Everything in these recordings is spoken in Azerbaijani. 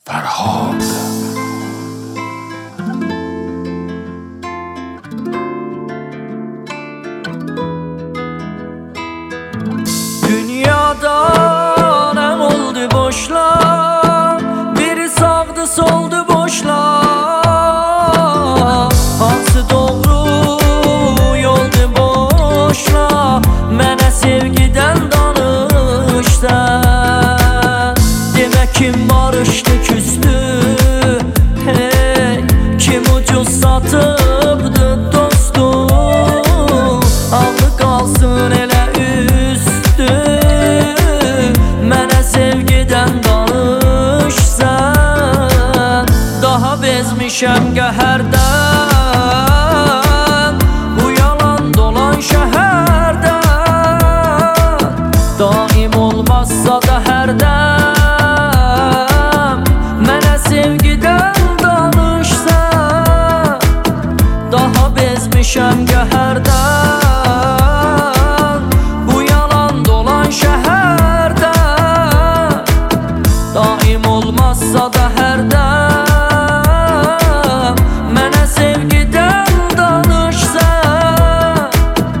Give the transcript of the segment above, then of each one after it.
Fərhad. Dünyada nə oldu boşlar, biri sağdı soldu boşlar. Hansı doğru yoldu boşlar, mənə sevgidən danışsan. Demək kim barışdı küstü, hey, kim ucuz satıbdı dostu. Ağlı qalsın elə üstü, mənə sevgidən danışsan. Daha bezmişəm qəhərdən, bu yalan dolan şəhərdən. Daim olmazsa da hərdəm, mənə sevgidən danışsan. Daha bezmişəm qəhərdən, bu yalan dolan şəhərdən. Daim olmazsa da hərdəm, mənə sevgidən danışsan.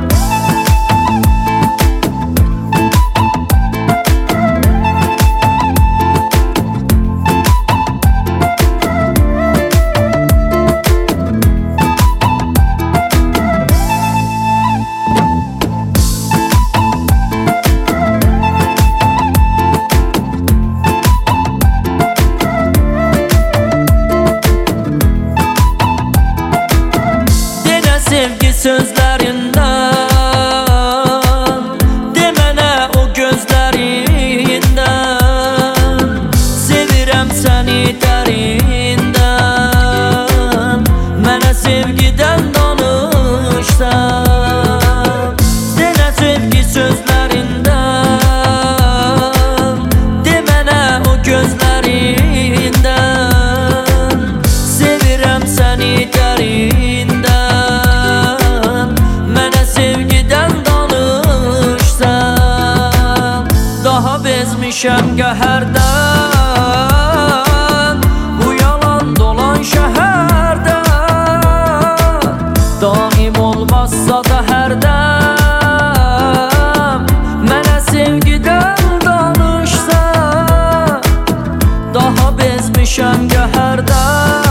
Sevgi sözlerinden, de mənə o gözlerinden. Sevirəm səni dərindən, mənə sevgidən danışsan. Denə sevgi sözlerinden, de mənə o gözlerinden. Sevirəm səni dərindən, bezmişəm qəhərdən, bu yalan dolan şəhərdən. Daim olmazsa da hərdəm, mənə sevgidən danışsan. Daha bezmişəm qəhərdən.